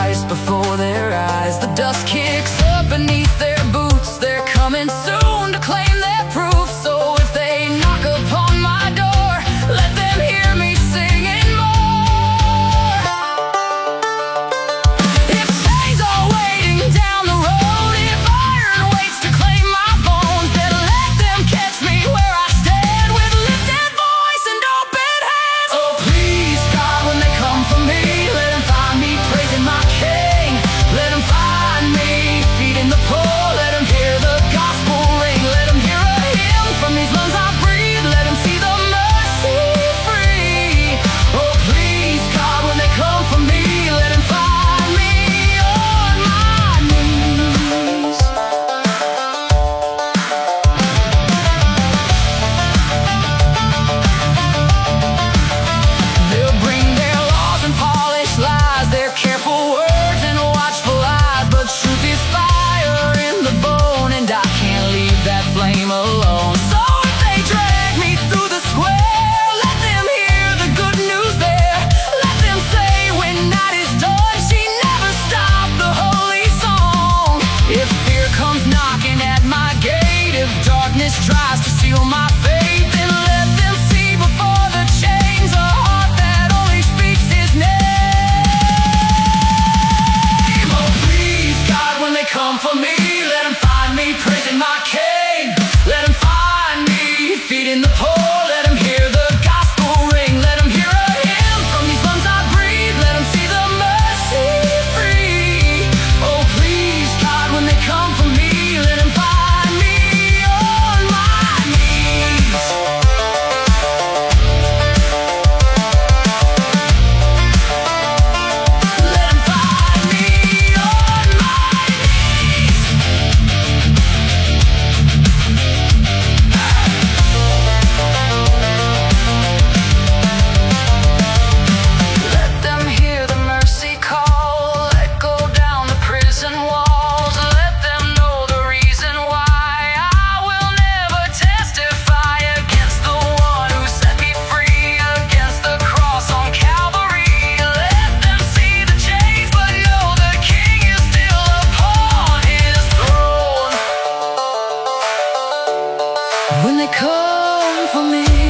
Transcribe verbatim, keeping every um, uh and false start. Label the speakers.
Speaker 1: Christ before their eyes. The dust kicks up beneath their boots. They're coming soon to claim their proof. So if they knock upon my door, let them hear me singing more. If chains are waiting down the road, if iron waits to claim my bones, then let them catch me where I stand with lifted voice and open hands. Oh please God, when they come for me, let them find me praising my King. Let them find me feeding the poor. Let them hear the gospel ring. Let them hear a hymn from these lungs I breathe. Let them see the mercy free. Oh please God, when they come for me, let them find me on my knees. They'll bring their laws and polished lies, their careful words and watchful eyes, but truth is fire in the bone, and I can't leave that flame alone. So if they drag me through the square, let them hear the good news there. Let them say when night is done, she never stopped the holy song. If fear comes knocking at my gate, if darkness tries to seal my faith, then let them see before the chains a heart that only speaks his name. Oh please God, when they come for me, let them find me praising my King. Let them find me feeding the poor. Let them hear the gospel ring. Let them hear a hymn from these lungs I breathe. Let them see the mercy free. Oh please God, when they come for me, let them find me on my knees. Let them find me on my knees. Let them hear the mercy call. Let go down the prison walls. Let them know the reason why I will never testify against the one who set me free, against the cross on Calvary. Let them see the chains, but know the King is still upon his throne. When they come for me,